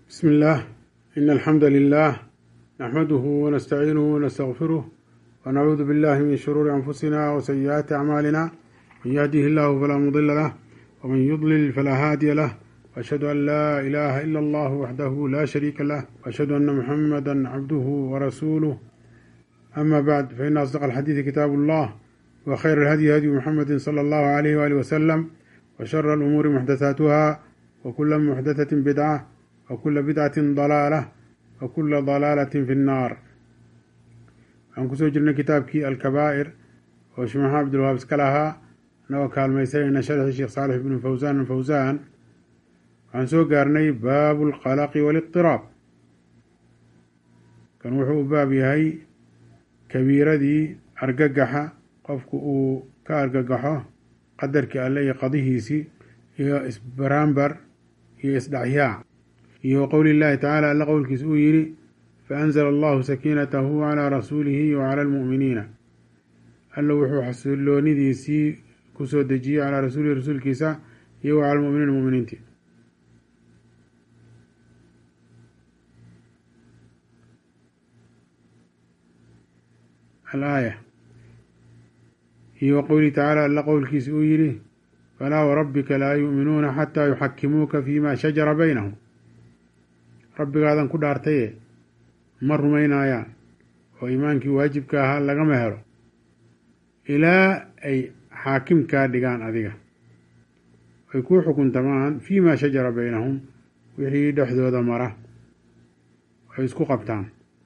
بسم الله إن الحمد لله نحمده ونستعينه ونستغفره ونعوذ بالله من شرور أنفسنا وسيئات أعمالنا من يهده الله فلا مضل له ومن يضلل فلا هادي له وأشهد أن لا إله إلا الله وحده لا شريك له وأشهد أن محمدا عبده ورسوله أما بعد فإن أصدق الحديث كتاب الله وخير الهدي هدي محمد صلى الله عليه وآله وسلم وشر الأمور محدثاتها وكل محدثة بدعة وكل بدعة ضلالة وكل ضلالة في النار. waxaan kusoo jirnay kitaabkii alkabaa'ir oo sheekh maxamed cabdilwahaab iska lahaa anagoo kaalmaysanayna sharxii sheekh saalix ibnu fawsaan alfawsaan. waxaan soo gaarnay baabu alqalaqi waliqtiraab. kan wuxuu u baab yahay kabiiradii argagaxa qofku uu ka argagaxo qadarkii alle iyo qadihiisii iyo isbaraambar iyo isdhacyaac iyo qowli llaahi tacaala alla qowlkiisa uu yidhi faanzala allahu sakiinatahu calaa rasuulihi wa cala almu'miniina. alla wuxuu xasiloonidiisii ku soo dejiyey calaa rasuulihi rasuulkiisa iyo wa cala almu'miniina mu'miniintii. alaaya iyo qowlihi tacaala alla qowlkiisa uu yidhi falaa warabbika laa yu'minuuna xataa yuxakimuuka fiima shajara baynahum. rabbigaadan ku dhaartaye ma rumaynayaan oo iimaankii waajibka ahaa lagama helo ilaa ay xaakim kaa dhigaan adiga ay kuu xukuntamaan fiimaa shajara baynahum wixii dhexdooda mara ay isku qabtaan.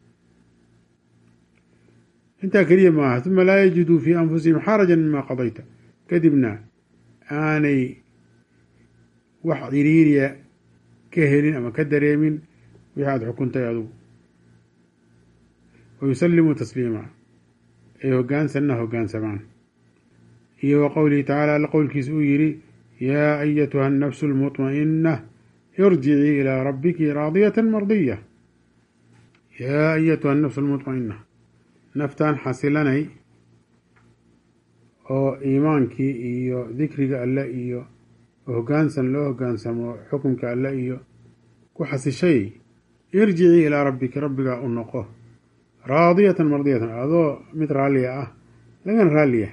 intaa keliya maaha uma laa yajiduu fii anfusihim xarajan mima qadayta, kadibna aanay wax ciriiriya ka helin ama ka dareemin wixii aada xukuntay adugu. wayusallimuu tasliima ay hoggaansanna hoggaansamaan. iyo wa qowlihi tacaala alla qowlkiisa uu yidhi yaa ayatuha annafsu almutma'inna irjicii ilaa rabbiki raadiyatan mardiya. yaa ayatuha annafsu almutma'inna, naftaan xasilanay oo iimaankii iyo dikriga alle iyo hoggaansan loo hoggaansamo xukunka alle iyo ku xasishay, irjicii ilaa rabbiki rabbigaa u noqo raadiyatan mardiyatan adoo mid raalliya ah lagana raalliya.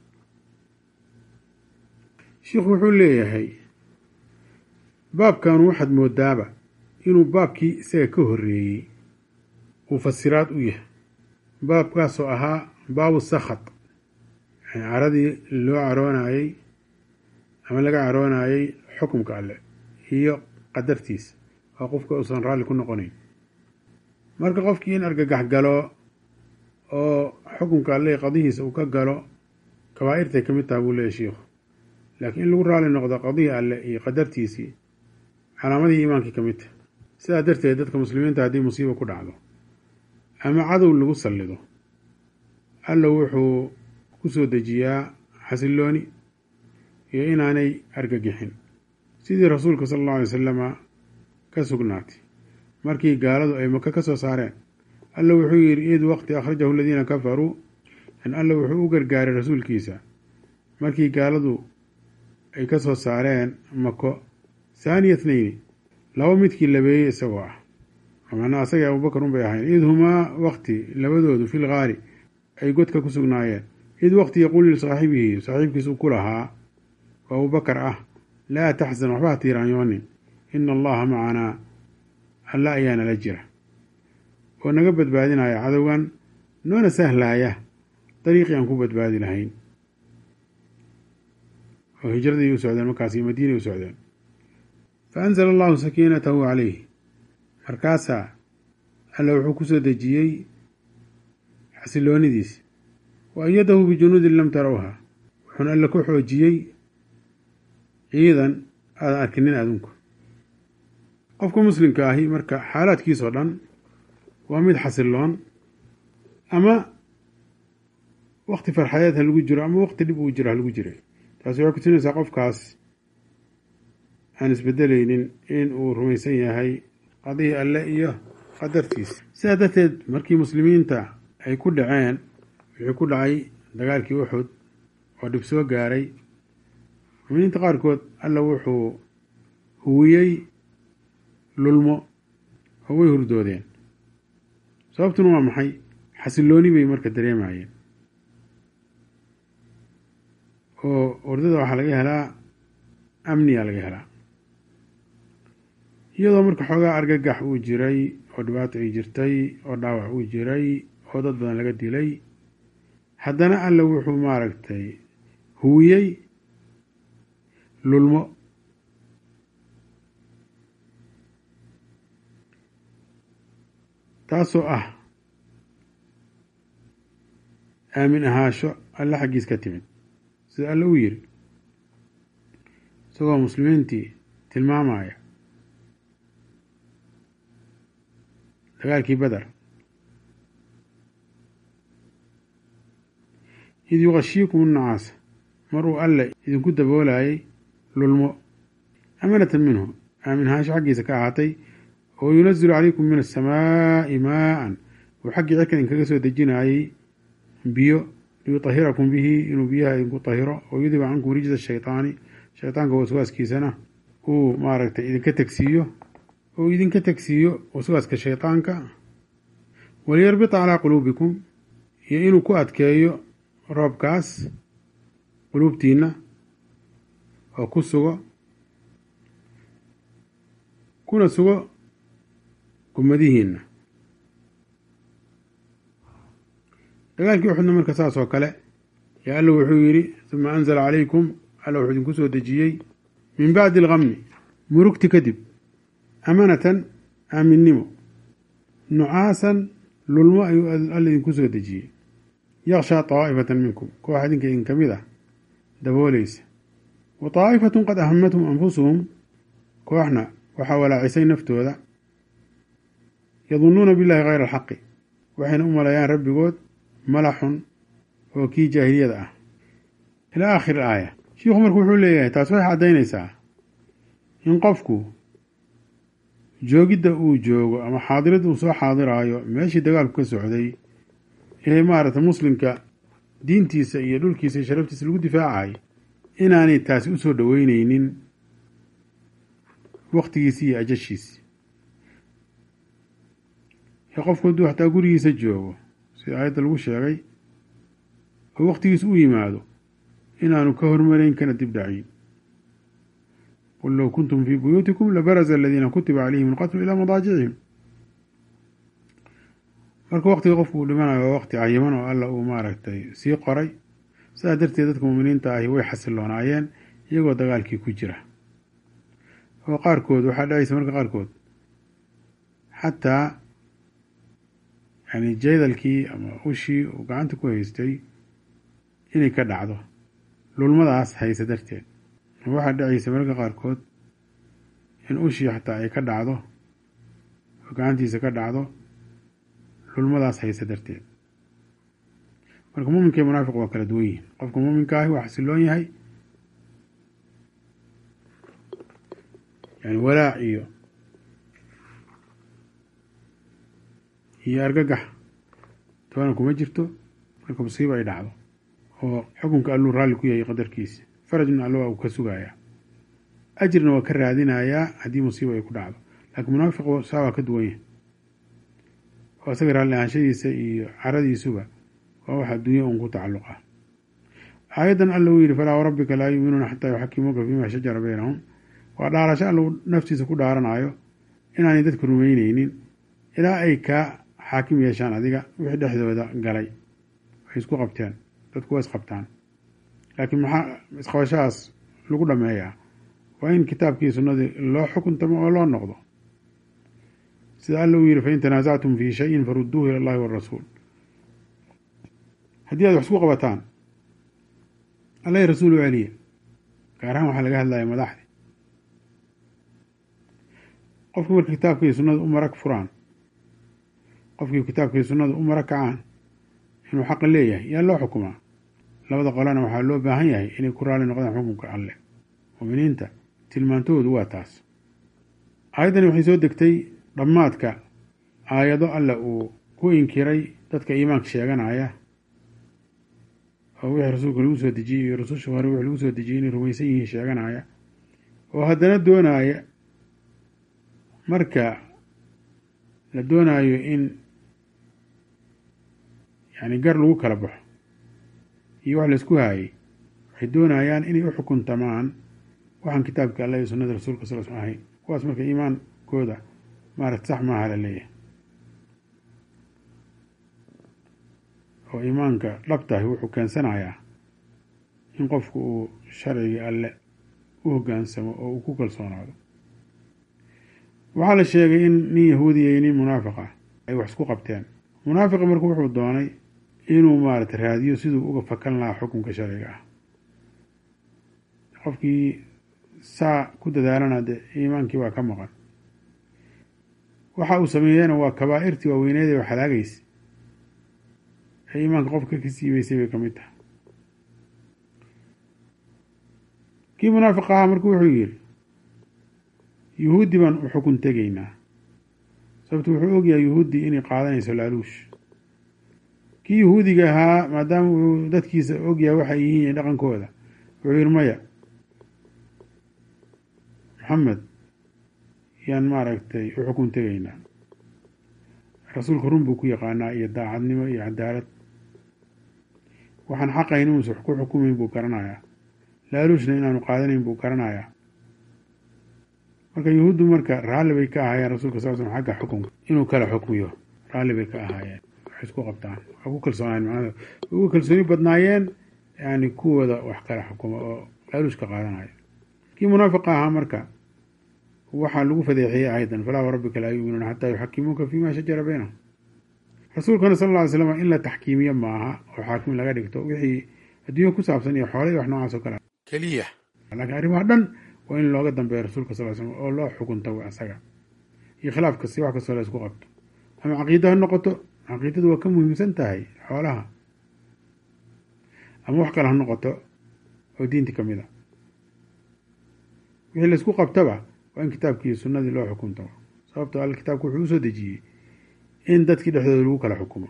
sheikhu wuxuu leeyahay baabkanu waxaad moodaaba inuu baabkii isaga ka horreeyey uu fasiraad u yahay. baabkaasoo ahaa baabu sakhat, yani caradii loo caroonayey ama laga caroonayey xukumka alle iyo qadartiisa oo qofka uusan raalli ku noqonayn. marka qofkii in argagax galo oo xukunka alle qadihiisa uu ka galo kabaa'irtay ka mid taha buu leeyahy shiikhu. laakiin in lagu raalli noqdo qadihii alle iyo qadartiisii calaamadii iimaankii ka mid taha. sidaa darteed dadka muslimiinta haddii musiiba ku dhacdo ama cadow lagu sallido, alla wuxuu ku soo dejiyaa xasilooni iyo inaanay argagixin, sidii rasuulka sala allahu alay wasalama ka sugnaatay markii gaaladu ay maka ka soo saareen. alla wuxuu yidhi id waqti akhrajahu aladiina kafaruu, in alla wuxuu u gargaaray rasuulkiisa markii gaaladu ay ka soo saareen mako haaniya thnayni, laba midkii labeeyey isagoo ah. macnaa asagii abubakar un bay ahayn. id humaa waqti labadoodu fil gaari ay godka ku sugnaayeen. id waqti yaquulu lisaaxibihi, saaxiibkiisu ku lahaa oo abubakar ah laa taxzan, waxba ha tiiraanyoonin, ina allaha macanaa, alla ayaana la jira oo naga badbaadinaya cadowgan, noona sahlaaya dariiqii aan ku badbaadi lahayn. oo hijradii u socdeen markaasi madiinay u socdeen. fa anzala allahu sakiinatahu calayh, markaasaa alla wuxuu ku soo dejiyey xasiloonidiisi. wa ayadahu bijunuudin lam tarawha, wuxuuna alla ku xoojiyey ciidan aadan arkinin adunku. qofka muslimka ahi marka xaalaadkiisoo dhan waa mid xasiloon, ama waqti farxadeed ha lagu jiro ama waqti dhib uu jiro ha lagu jiray. taasi waxay kutusinaysaa qofkaas aan isbedelaynin in uu rumaysan yahay qadihii alle iyo qadartiisa. sidaa darteed markii muslimiinta ay ku dhaceen wixii ku dhacay dagaalkii uxud oo dhib soo gaaray, mu'miniinta qaarkood alla wuxuu huwiyey lulmo oo way hurdoodeen. sababtuna waa maxay? xasilooni bay marka dareemayeen. oo hurdada waxaa laga helaa amniyaa laga helaa, iyadoo marka xoogaa argagax uu jiray oo dhibaato ay jirtay oo dhaawac uu jiray oo dad badan laga dilay, haddana alla wuxuu maaragtay huwiyey lulmo. taasoo ah aamin ahaasho alle xaggiis ka timid, sida alle uu yiri isagoo muslimiintii tilmaamaya dagaalkii Badar: id yuqashiikum annacaasa, mar uu alle idinku daboolayay lulmo, amanatan minhu, aamin ahaasho xaggiisa ka ahaatay, oo yunazilu calaykum min asamaa'i maa'an, uu xaggii cirkan idinkaga soo dejinayay biyo, liyutahirakum bihi, inuu biyaha idinku tahiro, oo yudiba cankum rijza shaytaani, shaytaanka waswaaskiisana uu maaragtay idinka tegsiiyo waswaaska shaytaanka, waliyarbita calaa quluubikum, iyo inuu ku adkeeyo roobkaas quluubtiina oo ku sugo, kuna sugo gumadihiina. dagaalkii uxudna marka saas oo kale yaa alla wuxuu yidhi: uma anzala calaykum, alla wuxuu idinku soo dejiyey min bacdi algammi, murugti kadib, amanatan, aaminnimo, nucaasan, lulmo ayuu alla idinku soo dejiyey, yakshaa taa'ifatan minkum, koox idinka idin ka mid ah daboolaysa, wa taa'ifatun qad ahamathum anfusuhum, kooxna waxaa walaacisay naftooda, yadunnuuna billahi hayra alxaqi, waxayna u maleeyaan rabbigood malaxun oo kii jaahiliyada ah. ilaa aakhir aaya. shiikhu marka wuxuu leeyahay taas waxay caddaynaysaa in qofku joogidda uu joogo ama xaadirada uu soo xaadiraayo meeshii dagaalku ka socday ee maaragtay muslimka diintiisa iyo dhulkiisa iyo sharaftiisa lagu difaacay, inaanay taasi u soo dhoweyneynin waktigiisi iyo ajashiisi. ee qofku hadduu xataa gurigiisa joogo sida aayadda lagu sheegay oo waktigiis u yimaado, inaanu ka hormarayn kana dib dhacin. qul low kuntum fii buyuutikum labaraza aladiina kutiba calayhim alqatlu ilaa madaajicihim. marka waktiga qofku uu dhimanayo waa wakti cayiman oo alla uu maaragtay sii qoray. sidaa darteed dadka muuminiinta ahi way xasiloonaayeen iyagoo dagaalkii ku jira. oo qaarkood waxaa dhacaysa marka qaarkood xataa yani jeedalkii ama ushii uu gacanta ku haystay inay ka dhacdo lulmadaas haysa darteed. waxaa dhacaysa marka qaarkood in ushii xataa ay ka dhacdo oo gacantiisa ka dhacdo lulmadaas haysa darteed. marka muuminka iyo munaafiq waa kala duwan yihin. qofka muuminka ahi waa xasiloon yahay, yani walaac iyo argagax toona kuma jirto marka musiiba ay dhacdo, oo xukunka alluu raalli ku yahay qadarkiisa, farajna allo waa uu ka sugayaa, ajirna waa ka raadinayaa haddii musiiba ay ku dhacdo. laakiin munaafiq saa waa ka duwan yahay, oo isaga raalli ahaanshadiisa iyo caradiisuba waa wax adduunya un ku tacalluq ah. aayaddan alla uu yidhi: falaa warabbika laa yuuminuuna xataa yuxakimuuka fiima shajara baynahum, waa dhaarasho alla uu naftiisa ku dhaaranayo inaanay dadku rumayneynin ilaa ay kaa xaakim yeeshaan adiga wixii dhexdooda galay. waxay isku qabteen, dadku waa isqabtaan, laakiin maxaa isqabashahaas lagu dhameeyaa? waa in kitaabkii sunnadii loo xukuntamo oo loo noqdo. sida alla uu yidhi: fain tanaasactum fii shayin farudduuhu ila allahi waarasuul. haddii aad wax isku qabataan, allahi rasuul u celiya. gaar ahaan waxaa laga hadlaya madaxdii. qofkii marka kitaabkii sunnada u marag furaan, qofkii kitaabkii sunnada u marag kacaan inuu xaqa leeyahay yaa loo xukumaa. labada qolana waxaa loo baahan yahay inay ku raali noqdaan xukunka alleh. muuminiinta tilmaantoodu waa taas. aayaddani waxay soo degtay dhammaadka aayado alla uu ku inkiray dadka iimaanka sheeganaya oo wixii rasuulka lagu soo dejiyey iyo rususha hore wixii lagu soo dejiyey inay rumaysan yihiin sheeganaya, oo haddana doonaya marka la doonaayo in yani gar lagu kala baxo iyo wax laisku haayey waxay doonayaan inay u xukuntamaan waxaan kitaabka alla iyo sunnada rasuulka sal sl ahayn kuwaas marka iimaankooda maarata sax maaha la leeyahay oo iimaanka dhabtahi wuxuu keensanayaa in qofku uu sharcigii alle u hoggaansamo oo uu ku kalsoonaado. waxaa la sheegay in nin yahuudiya iyo nin munaafiq ah ay wax isku qabteen. munaafiqa marka wuxuu doonay inuu maarata raadiyo siduu uga fakan lahaa xukunka sharciga ah. qofkii saa ku dadaalana de iimaankii waa ka maqan. waxa uu sameeyeyna waa kabaa'irtii waaweyneedee wax halaagaysa ee iimaanka qofka ka siibeysay bay ka mid tahay. kii munaafiq ahaa marka wuxuu yidhi yuhuuddi baan u xukun tegaynaa sababto wuxuu ogyahay yuhuuddii inay qaadanayso laaluush. kii yuhuudiga ahaa maadaama uu dadkiisa ogyahay waxay yihiin dhaqankooda wuxuu yidhi maya maxamed yaan maaragtay u xukun tegaynaa. rasuulka run buu ku yaqaanaa iyo daacadnimo iyo cadaalad. waxaan xaqayn inuusa ku xukumayn buu garanayaa. laaluushna inaanu qaadanayn buu garanayaa. marka yuhuuddu marka raalli bay ka ahaayeen rasuulka sal slam xagga xukunka inuu kala xukmiyo raalli bay ka ahaayeen. waxay isku qabtaan waa ku kalsoonaayeen macnada way uga kalsooni badnaayeen yani kuwooda wax kala xukuma oo laaluushka qaadanaya. kii munaafiqa ahaa marka waxaa lagu fadeexiyey aydan falaa warabbika laa yuuminuuna xataa yuxakimuuka fiima shajara baynahum. rasuulkana sal alla ly slam in la taxkiimiyo maaha oo xaakim laga dhigto wixii adduunya ku saabsan iyo xoolay wax noocaas oo kale keliya, laakiin arrimaha dhan waa in looga dambeeya rasuulka sal slam oo loo xukunto isaga iyo khilaaf kasti wax kastoo la isku qabto ama caqiida ha noqoto. caqiidadu waa ka muhiimsan tahay xoolaha ama wax kale ha noqoto oo diinta ka mid a. wixii laisku qabtaba waa in kitaabkii sunnadii loo xukunto sababto alle kitaabku wuxuu usoo dejiyey in dadkii dhexdooda lagu kala xukumo.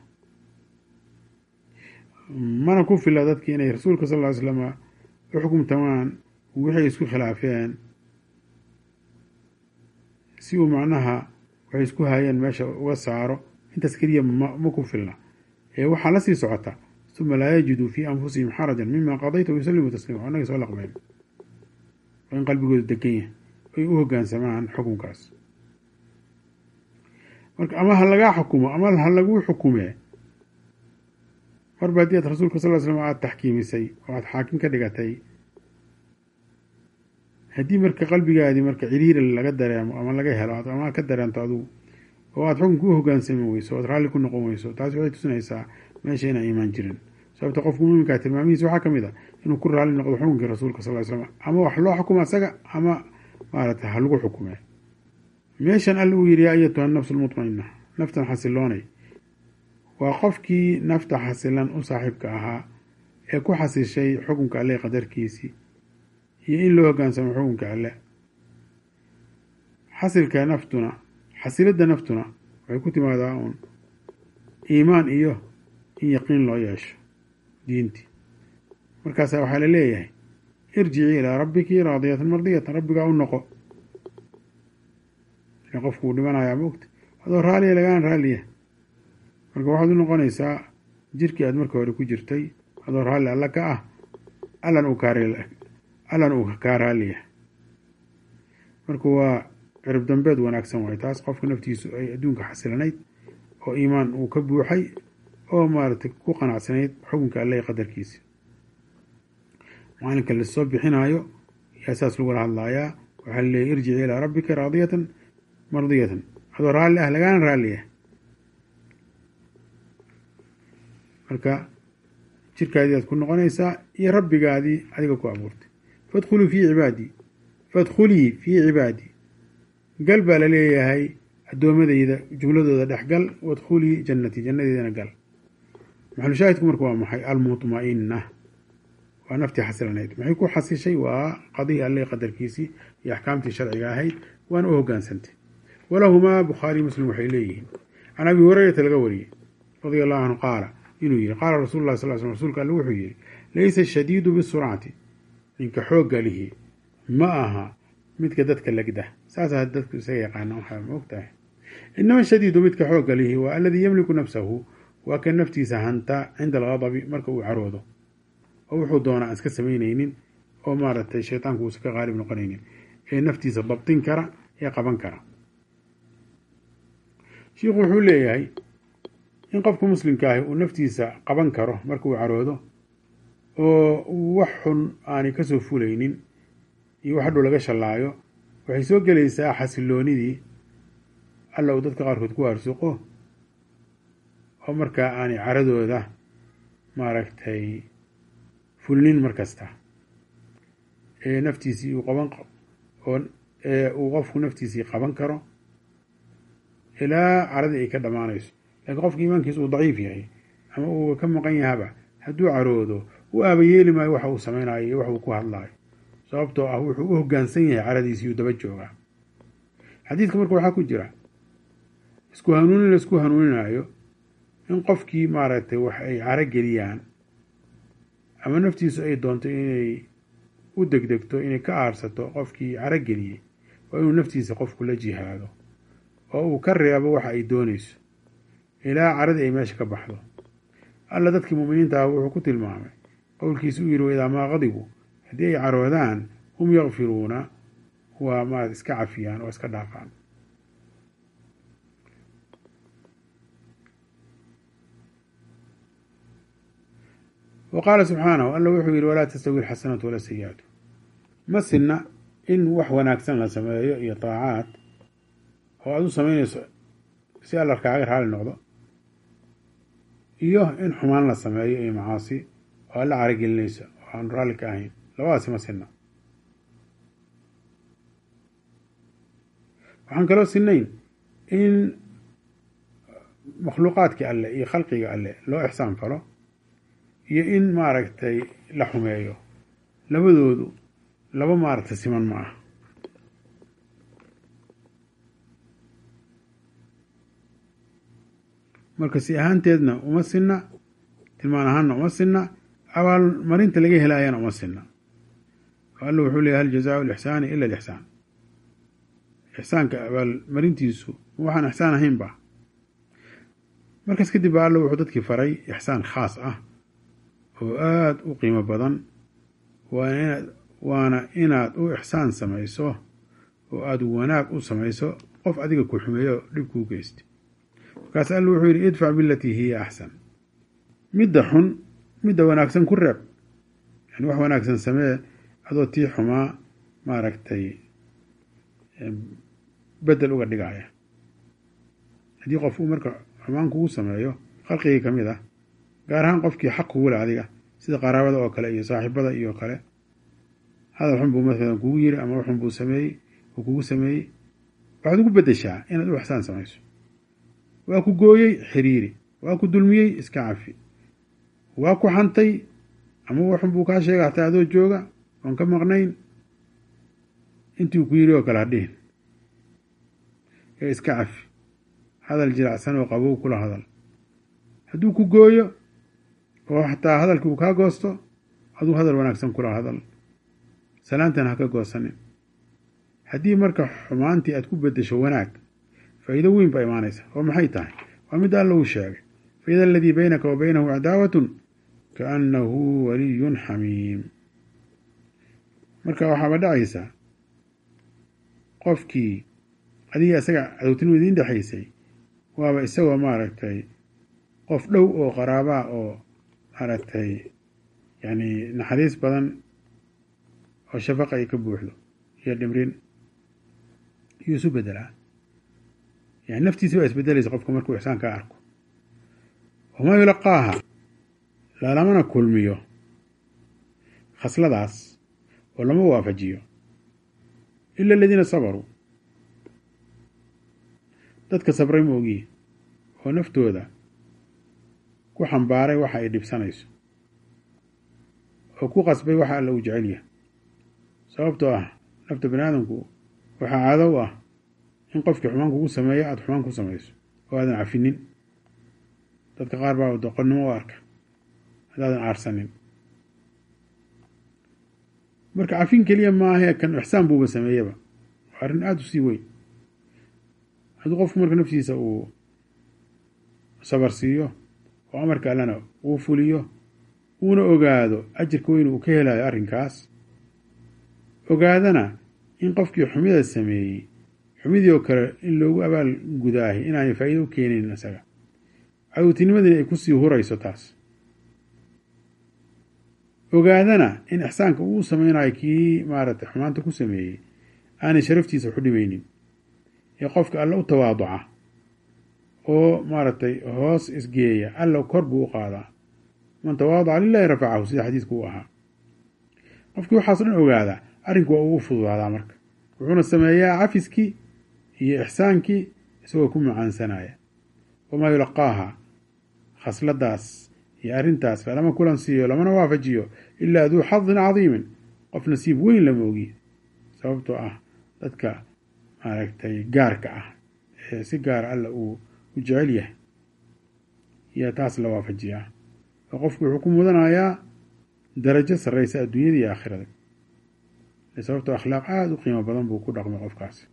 mana ku fila dadkii inay rasuulka sal ly slama u xukumtamaan wixay isku khilaafeen si uu macnaha waxay isku hayeen meesha uga saaro. intaas keliya ma ku filna ee waxaa la sii socota uma laa yajiduu fii anfusihim xarajan mima qadayta wayusalimu tasliima. annaga soo laqmeen waa in qalbigooda degan yahay ay u hoggaansamaan xukunkaas. marka ama ha lagaa xukumo ama ha laguu xukumee marba haddii aad rasuulka sal ly slam aada taxkiimisay oo aada xaakim ka dhigatay. haddii marka qalbigaadii marka ciriiri laga dareemo ama laga helo ama ka dareento adugu oo aada xukunka u hoggaansami weyso oad raalli ku noqon weyso taas waxay tusinaysaa meesha inaan iimaan jirin. sababta qofku muuminkaa tilmaamihiisa waxaa ka mid a inuu ku raalli noqdo xukunkii rasuulka sal ly slam ama wax loo xukuma isaga ama maarata ha lagu xukumee. meeshan alla uu yidhi yaa ayatuha nafsu lmutmaina naftan xasiloonay waa qofkii nafta xasilan u saaxiibka ahaa ee ku xasishay xukunka alle qadarkiisii iyo in loo hoggaansamo xukunka alle. xasilka naftuna xasilada naftuna waxay ku timaadaa uun iimaan iyo in yaqiin loo yeesho diintii. markaasa waxaa la leeyahay irjici ilaa rabbiki raadiyatan mardiyatan. rabbigaa u noqo. qofku uu dhimanayaa maogta adoo raaliya lagaan raaliya. marka waxaad u noqonaysaa jirkii aad marka hore ku jirtay adoo raalli alla ka ah allan uu kaa raaliya. marka waa cirib dambeed wanaagsan waay taas qofka naftiisu ay adduunka xasilanayd oo iimaan uu ka buuxay oo maaragtay ku qanacsanayd xukunka alle ee qadarkiisa. maalinka lasoo bixinaayo yaa saas lagula hadlaayaa. waxaa laleeyahy irjici ilaa rabbika raadiyatan mardiyatan adoo raalli ah lagaana raalliya. marka jirkaadii aad ku noqonaysaa iyo rabbigaadii adiga ku abuurtay. fadkhulii fii cibaadii gal baa la leeyahay addoomadayda jumladooda dhexgal. wadkhulii jannatii jannadeydana gal. maxalushaahidku marka waa maxay? almutma'ina waa naftii xasilanayd. maxay ku xasishay? waa qadihii alle qadarkiisii iyo axkaamtii sharciga ahayd waana u hoggaansantay. walahumaa bukhaari muslim waxay leeyihiin can abi hurayrata laga wariyey radia allahu canhu qaala inuu yihi qaala rasuulu lah sal sl rsulka alle wuxuu yihi laysa ashadiidu bisurcati ninka xoogga lihi ma aha midka dadka legda. saasaa dadku isaga yaqaana waxaa ma og tahay inama shadiidu midka xoogga lihi waa aladii yamliku nafsahu waa kan naftiisa hanta cinda alghadabi marka uu caroodo oo wuxuu doonaa aan iska samaynaynin oo maaragtay shaytaanku uusan ka qaalib noqonaynin ee naftiisa dabtin kara ee qaban kara. shiikhu wuxuu leeyahay in qofka muslimka ahi uu naftiisa qaban karo marka uu caroodo oo wax xun aanay kasoo fulaynin iyo wax hadhow laga shallaayo waxay soo gelaysaa xasiloonidii alla uu dadka qaarkood ku arsuqo oo markaa aanay caradooda maaragtay fulnin mar kasta ee naftiisii uu qaban oo uu qofku naftiisii qaban karo ilaa caradii ay ka dhammaanayso. laakiin qofka iimaankiisa uu daciif yahay ama uu ka maqan yahaba hadduu caroodo u aabayeeli maayo waxa uu samaynayo iyo wax uu ku hadlaayo sababtoo ah wuxuu u hoggaansan yahay caradiisii uu daba joogaa. xadiidka marka waxaa ku jira isku hanuunin la isku hanuuninaayo in qofkii maaragtay wax ay caro geliyaan ama naftiisu ay doonto inay u degdegto inay ka aarsato qofkii caro geliyey waa inuu naftiisa qofku la jihaado oo uu ka reebo waxa ay doonayso ilaa caradii ay meesha ka baxdo. alla dadkii mu'miniinta ah wuxuu ku tilmaamay qowlkiisa u yidhi waidaa maa qadibu haddii ay caroodaan hum yakfiruuna waa maarad iska cafiyaan oo iska dhaafaan. wa qaala subxaanahu alla wuxuu yidhi walaa tastawi alxasanatu wala sayi'atu ma sinna in wax wanaagsan la sameeyo iyo daacaad oo aad u samaynayso si alla kaaga raali noqdo iyo in xumaan la sameeyo iyo macaasi oo alla caragelinaysa oo aan raalli ka ahayn labadaasi ma sinna. waxaan kaloo sinnayn in makhluuqaadkii alle iyo khalqiga alle loo ixsaan falo iyo in maaragtay la xumeeyo labadoodu laba maaragtay siman ma ah. marka si ahaanteedna uma sinna tilmaan ahaanna uma sinna abaalmarinta laga helaayana uma sinna. alla wuxuu leeyahy hal jazaau lixsaani ila alixsaan ixsaanka abaalmarintiisu waxaan ixsaan ahaynba. markaas kadib baa alla wuxuu dadkii faray ixsaan khaas ah oo aada u qiimo badan waana inaad u ixsaan samayso oo aada wanaag u samayso qof adiga ku xumeeyo dhib kuu geysta. markaas alla wuxuu yidhi idfac bilatii hiya axsan midda xun midda wanaagsan ku reeb yani wax wanaagsan samee adoo tii xumaa maaragtay bedel uga dhigaya. haddii qof uu marka xumaan kugu sameeyo khalqigii ka mid ah gaar ahaan qofkii xaq kugu leh adiga sida qaraabada oo kale iyo saaxiibada iyo kale hadal xun buu masalan kugu yiri ama wax xun buu sameeyey oo kugu sameeyey waxaad ugu beddeshaa inaad u ixsaan samayso. waa ku gooyey xiriiri, waa ku dulmiyey iska cafi, waa ku xantay ama wax xun buu kaa sheega hataa adoo jooga oon ka maqnayn intii ku yiri oo kale hadhihin ee iska cafi hadal jiracsan oo qabow kula hadal. hadduu ku gooyo oo xataa hadalkii uu kaa goosto aduu hadal wanaagsan kula hadal salaantan ha ka goosanin. haddii marka xumaantii aad ku beddesho wanaag faa'iido weyn baa imaanaysa oo maxay tahay waa mid alla uu sheegay faida aladii baynaka wa baynahu cadaawatun kaannahu waliyun xamiim. marka waxaaba dhacaysaa qofkii adiga isaga cadowtinimo idiin dhexaysay waaba isagoo maaragtay qof dhow oo qaraabaa oo maaragtay yani naxariis badan oo shafaqa ay ka buuxdo iyo dhimrin iyo isu bedelaa. yani naftiisa baa isbedelaysa qofka markuu ixsaan ka arko. wamaa yulaqaaha lalamana kulmiyo khasladaas oo lama waafajiyo ila aladiina sabaruu dadka sabray ma ogiye oo naftooda ku xambaaray waxa ay dhibsanayso oo ku qasbay waxa alla uu jecel yahay. sababtoo ah nafta bani aadamku waxaa caado u ah in qofkii xumaan kugu sameeyo aada xumaan ku samayso oo aadan cafinin. dadka qaar baa doqonnimo u arka haddaadan aarsanin. marka cafin keliya maahae kan ixsaan buuba sameeyaba waa arrin aada u sii weyn. hadduu qofku marka naftiisa uu sabar siiyo oo amarka allana uu fuliyo uuna ogaado ajirka weyn uu ka helayo arrinkaas, ogaadana in qofkii xumida sameeyey xumidii oo kale in loogu abaal gudaahay inaanay faa'iido u keenaynin isaga, cadowtinimadii ay kusii hurayso taas, ogaadana in ixsaanka uu samaynayo kii maaragtay xumaanta ku sameeyey aanay sharaftiisa wax u dhimaynin, ee qofka alla u tawaaduca oo maaragtay hoos isgeeya alla kor buu u qaadaa, man tawaadaca lilaahi rafacahu, sida xadiidku u ahaa. qofkii waxaaso dhan ogaadaa arrinku waa ugu fududaadaa marka, wuxuuna sameeyaa cafiskii iyo ixsaankii isagoo ku macaansanaya. wamaa yulaqaaha, khasladaas iyo arrintaas lalama kulan siiyo, lamana waafajiyo ilaa duu xadin cadiimin, qof nasiib weyn lama ogi, sababtoo ah dadka maaragtay gaarka ah ee si gaara alla uu u jecel yahay yaa taas la waafajiyaa, oo qofku wuxuu ku mudanayaa darajo sarraysa adduunyada iyo aakhirada, sababtoo akhlaaq aada u qiimo badan buu ku dhaqmay qofkaasi.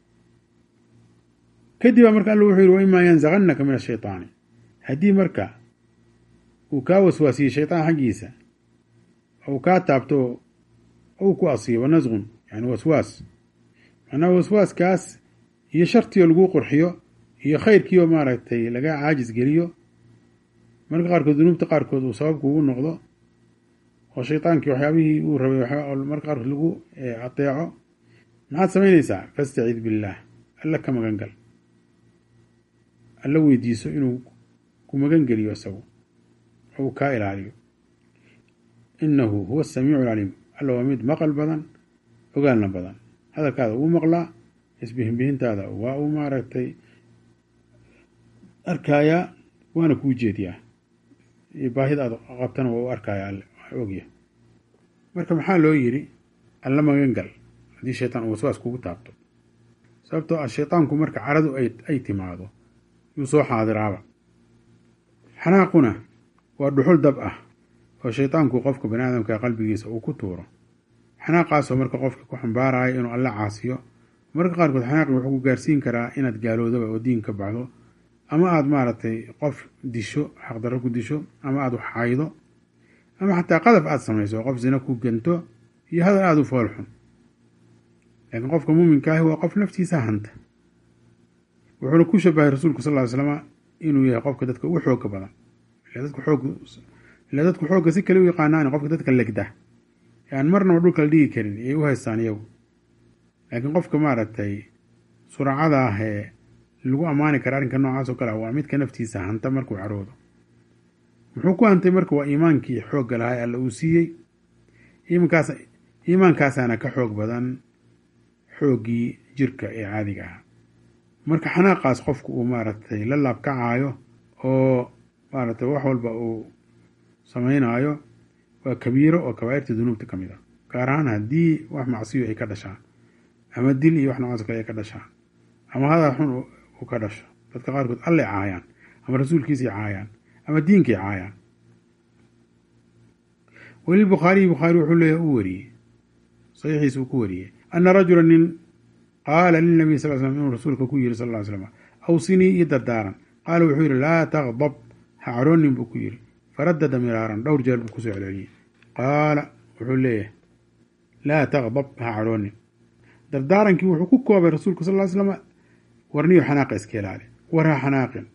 kadib marka alla wuxuu yihi waimaa yanzaqannaka min ashaytaani, haddii marka uu kaa waswaasiyey shaytaan xaggiisa ou kaa taabto ou ku asiibo nasqun, yani waswaas, macnaha waswaaskaas iyo shartioo laguu qurxiyo iyo khayrkiioo maaragtay laga caajis geliyo, marka qaarkood dunuubta qaarkood uu sababku ugu noqdo oo shaytaankii waxyaabihii uu rabay marka qaarkood lagu ateeco, maxaad samaynaysaa? fastacid billaah, alla ka magan gal, alla weydiiso inuu ku magan geliyo isagu ou kaa ilaaliyo. innahu huwa asamiicu alcaliim, alla waa mid maqal badan ogaalna badan, hadalkaada uu maqlaa, isbihinbihintaada waa uu maaragtay arkayaa, waana kuu jeediyaa, iyo baahida aad qabtana waa u arkayaa, alle waa ogyahay. marka maxaa loo yidhi alla magan gal haddii shaytaan uu waswaas kugu taabto? sababtoo ah shaytaanku marka caradu ay timaado yuu soo xaadiraaba. xanaaquna waa dhuxul dab ah oo shaytaanku qofka bani aadamka qalbigiisa uu ku tuuro, xanaaqaasoo marka qofka ku xambaarayo inuu alla caasiyo. marka qaarkood xanaaqi wuxuu ku gaarsiin karaa inaad gaaloodaba oo diin ka baxdo, ama aada maaragtay qof disho, xaqdarro ku disho, ama aada wax xaydo, ama xataa qadaf aada samayso, qof zina ku gento iyo hadal aada u foolxun. laakiin qofka muuminkaahi waa qof naftiisa hanta, wuxuuna ku shabahay rasuulku sal ly slama inuu yahay qofka dadka ugu xooga badan. ilaa dadku xoogga si kale u yaqaanaan, qofka dadka legda aan marnaba dhulka la dhigi karin iyay u haystaan iyagu. laakiin qofka maaragtay suracada ah ee lagu ammaani kara arrinka noocaas oo kale ah waa midka naftiisa hanta markuu caroodo. muxuu ku hantay marka? waa iimaankii xoogga lahaa alla uu siiyey. iimaankaasaana ka xoog badan xooggii jirka ee caadiga ah. marka xanaaqaas qofku uu maaragtay la laabkacaayo oo maaragtay wax walba uu samaynayo waa kabiiro oo kabaa'irta dunuubta ka mid a, gaar ahaan haddii wax macsiyo ay ka dhashaan, ama dil iyo wax noocaas o kale ay ka dhashaan, ama hadal xun uu ka dhasho. dadka qaarkood allay caayaan, ama rasuulkiisay caayaan, ama diinkay caayaan. walilbukhaariyi, bukhaari wuxuu leeyahay uu wariyey saxiixiisa uu ku wariyey ana rajula nin qaala lilnabiy sal slam inuu rasuulka ku yiri sal ly slam awsinii ii dardaaran, qaala wuxuu yihi laa taqdab, ha caroonin buu ku yidhi, faradada miraaran, dhowr jeer buu kusoo celceliyey. qaala wuxuu leeyahay laa taqdab, ha caroonin. dardaarankii wuxuu ku koobay rasuulka sal ly slam warniyo xanaaqa iska ilaali, war ha xanaaqin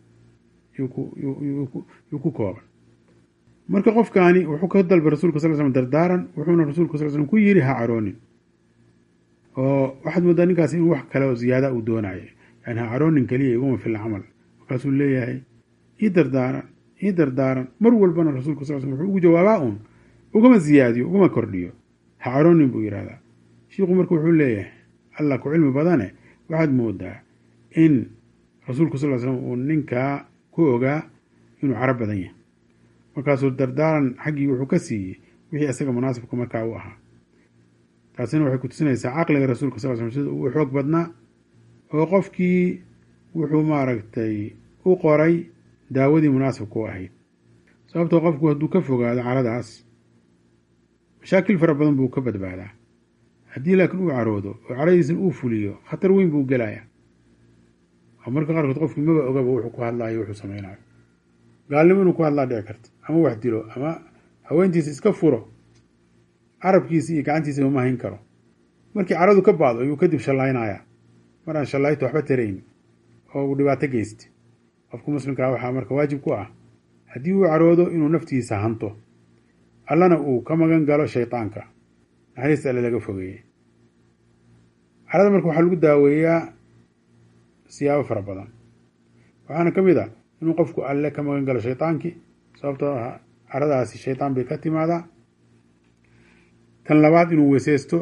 yuu ku koobay. marka qofkaani wuxuu ka dalbay rasuulka sal slam dardaaran, wuxuuna rasuulka sal slam ku yidhi ha caroonin, oo waxaad moodaa ninkaas inuu wax kale oo ziyaada uu doonayo, yani ha caroonin keliya iguma fil camal. markaasuu leeyahay ii dardaaran mar walbana rasuulka sal slam wuxuu ugu jawaabaa uun, ugama ziyaadiyo, ugama kordhiyo, ha caroonin buu yidhahdaa. shiiku marka wuxuu leeyahay alla ku cilmi badane, waxaad moodaa in rasuulku sal slam uu ninkaa ku ogaa inuu caro badan yahay, markaasuu dardaaran xaggii wuxuu ka siiyey wixii isaga munaasibka markaa u ahaa. taasina waxay ku tusinaysaa caqliga rasuulka sal slam sida uu xoog badnaa, oo qofkii wuxuu maaragtay u qoray daawadii munaasibka u ahayd. sababtoo qofku hadduu ka fogaado caradaas mashaakil fara badan buu ka badbaadaa. haddii laakiin uu caroodo oo caradiisan uu fuliyo, khatar weyn buu gelayaa oo marka qaarkood qofkii maba ogaba wuxuu ku hadlaayo wuxuu samaynayo. gaalnimo inuu ku hadlaa dhici karta, ama wax dilo, ama haweentiisa iska furo, carabkiisa iyo gacantiisa uma hayn karo. markii caradu ka baado ayuu kadib shallaynaya mar aan shallayto waxba tarayn oo uu dhibaato geysta. qofka muslimkaa waxaa marka waajib ku ah haddii uu caroodo inuu naftiisa hanto, allana uu ka magan galo shaydaanka, naxariista alle laga fogeeyey. carada marka waxaa lagu daaweeyaa siyaabo fara badan, waxaana ka mid ah inuu qofku alle ka magan galo shaydaankii, sababtoo ah caradaasi shaydaan bay ka timaadaa. tan labaad inuu weeseysto,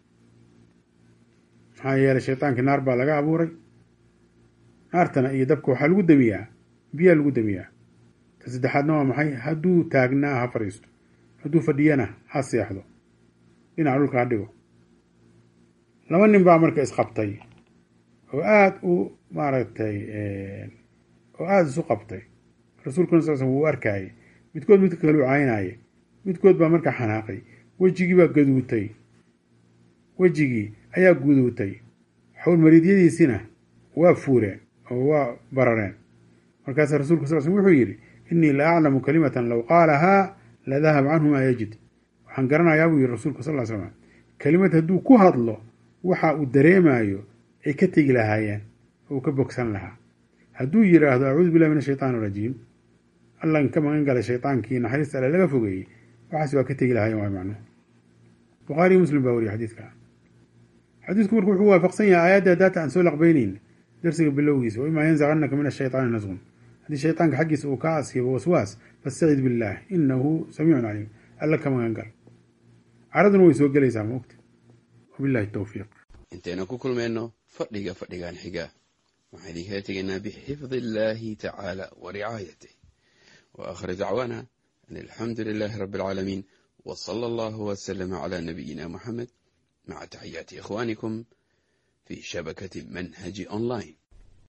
maxaa yeelay shaydaankii naar baa laga abuuray, naartana iyo dabka waxaa lagu damiyaa biyaa lagu damiyaa. tan saddexaadna waa maxay? hadduu taagnaa ha fadhiisto, hadduu fadhiyana ha seexdo, dhinaca dhulka ha dhigo. 2 nin baa marka isqabtay oo aada u maaragtay oo aada isu qabtay. rasuulkuna sal wuu arkaayey, midkood midka kale u caynaaye, midkood baa marka xanaaqay, wejigii baa gaduutay, wejigii ayaa guduutay, xawlmariidyadiisina waa fuureen oo waa barareen. markaasaa rasuulku sal sl wuxuu yidhi innii la aclamu kalimatan low qaalahaa la dahab canhu maa yajid. waxaan garanayaa buu yidhi rasuulku sal slam, kelimad hadduu ku hadlo waxa uu dareemaayo ay ka tegi lahaayeen oo uu ka bogsan lahaa. hadduu yidhaahdo acuudu billahi min ashaytaan arajiim, allan ka magan galay shaydaankii naxariista alle laga fogeeyey, waxaas waa ka tegi lahaayeen waa macnuhu. bukhaariyo muslim baa wariye xadiidka. xadiidku marka wuxuu waafaqsan yahay aayadda daata aan soo laqbaynayn darsiga bilowgiisa, wa imaa yanzacannaka min ashaytaani nasqun. haddii shaytaanka xaggiisa uu kaa asiibo waswaas fastacid billaah inahu samiicun caliim, alla ka magan gal. caraduna way soo gelaysaa maogta. wabillahi towfiiq. intaynu ku kulmayno fadhiga fadhigan xiga waxaan idinkala tegaynaa bixifdi illaahi tacaala wa ricaayatih wa aakhir dacwaana an alxamdu lilaahi rabbi alcaalamiin wa sala allahu wasalama calaa nabiyina muxamed maca taxiyaati ikhwaanikum fi shabakati manhaji online.